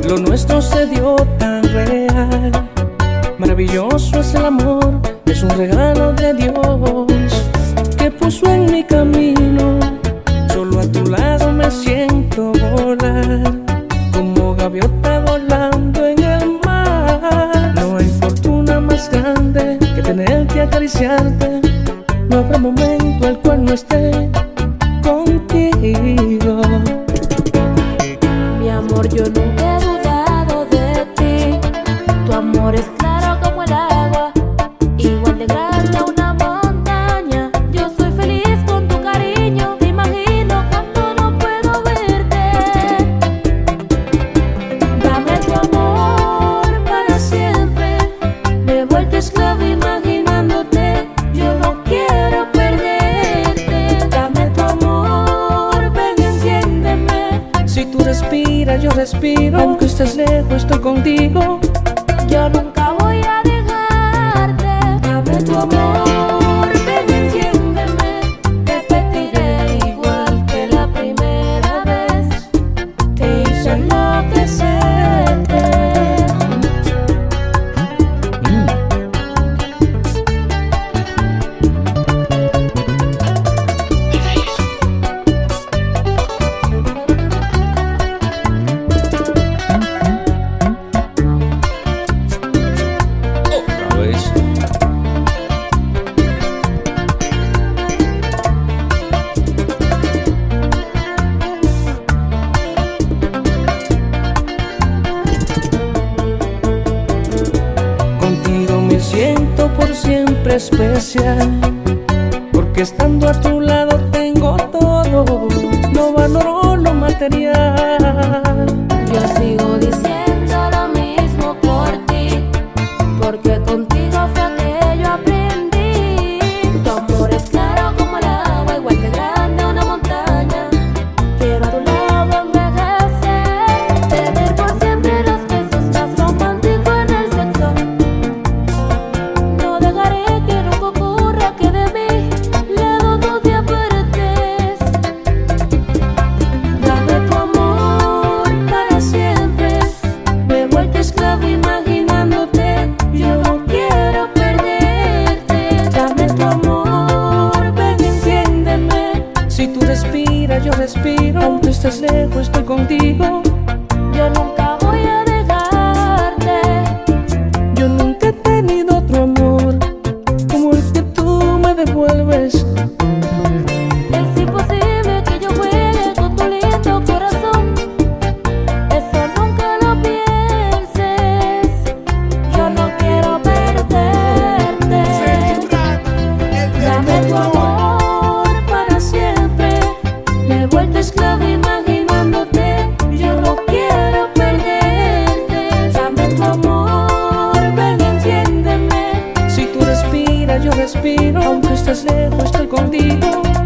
Lo nuestro se dio tan real. Maravilloso es el amor, es un regalo de Dios que puso en mi camino. Solo a tu lado me siento volar, como gaviota volando en el mar. No hay fortuna más grande que tenerte y acariciarte. No habrá momento al cual no esté contigo. Mi amor, yo nunca he dudado de ti. Tu amor es claro como el agua, igual de grande una montaña. Yo soy feliz con tu cariño. Te imagino cuando no puedo verte. Dame tu amor para siempre. Me he vuelto esclavo imaginándote. Yo no quiero perderte. Dame tu amor, ven y enciéndeme. Si tú respiras, yo respiro. Aunque estés lejos, estoy contigo. Yo nunca voy a dejarte. Dame tu amor, ven y enciéndeme. Repetiré igual que la primera vez. Te hice enloquecerte. Otra vez. Contigo me siento por siempre especial, porque estando a tu lado tengo todo. No valoro lo material. Yo sigo diciendo lo mismo por ti, porque contigo fue que yo aprendí. Tu amor es claro como el agua, igual de grande una montaña. Quiero a tu lado envejecer, tener por siempre los besos más románticos en el sexo. No dejaré que nunca ocurra que de mi lado tú te apartes. Dame tu amor para siempre. Me he vuelto esclavo imaginándote. Yo no quiero perderte. Dame tu amor, ven y enciéndeme. Si tú respiras, yo respiro. Aunque estés lejos, estoy contigo. Yo nunca voy a dejarte. Yo nunca he tenido otro amor como el que tú me devuelves. Es imposible que yo juegue con tu lindo corazón. Eso nunca lo pienses. Yo no quiero perderte. Dame tu amor para siempre. Me he vuelto esclavo imaginándote. Yo no quiero perderte. Dame tu amor, ven y enciéndeme. Si tú respiras, yo respiro. Aunque estés lejos, estoy contigo.